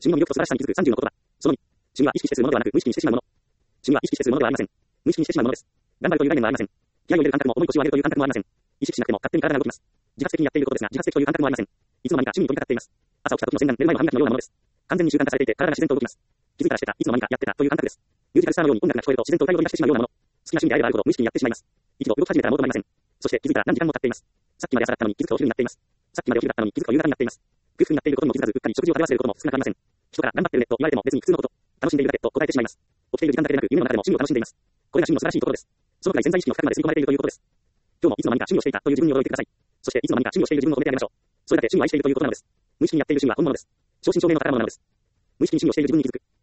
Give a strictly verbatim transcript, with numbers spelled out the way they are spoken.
趣味の魅力と素晴らしさに気づくさんじゅうの言葉。そのに、趣味は意識してするものではなく無意識にしてしまうもの。趣味は意識してするものではありません。無意識にしてしまうものです。頑張るという概念はありません。気合を入れる感覚も重い腰を上げるという感覚もありません。意識しなくても勝手に体が動きます。自発的にやっていることですが、自発的という感覚もありません。いつの間にか趣味に飛びかかっています。朝起きた時の洗顔、寝る前の歯磨きのようなものです。完全に習慣化されていて、体が自然と動きます。気づいたらしてた、いつの間にかやってたという感覚です。ミュージカルスターのように音楽が聞こえると自然と歌い踊り出してしまうようなもの。好きな趣味であればあるほど無意識にやってしまいます。一度動き始めたらもう止まりません。そして気づいたら何時間も経っています。さっきまで朝だったのに気づくとお昼になっています。さっきまでお昼だったのに気づくと夕方になっています。空腹になっていることにも気づかず、うっかり食事を食べ忘れることも少なくありません。人から頑張ってるねと言われても別に普通のこと。楽しんでいるだけと答えてしまいます。起きている時間だけでなく、夢の中でも趣味を楽しんでいます。これが趣味の素晴らしいところです。そのくらい潜在意識の深くまで吸い込まれているということです。今日もいつの間にか趣味をしていたという自分に驚いてください。そしていつの間にか趣味をしている自分を褒めてあげましょう。それだけ趣味を愛しているということなのです。無意識にやっている趣味は本物です。正真正銘の宝物なのです。無意識に趣味をしている自分に気づく。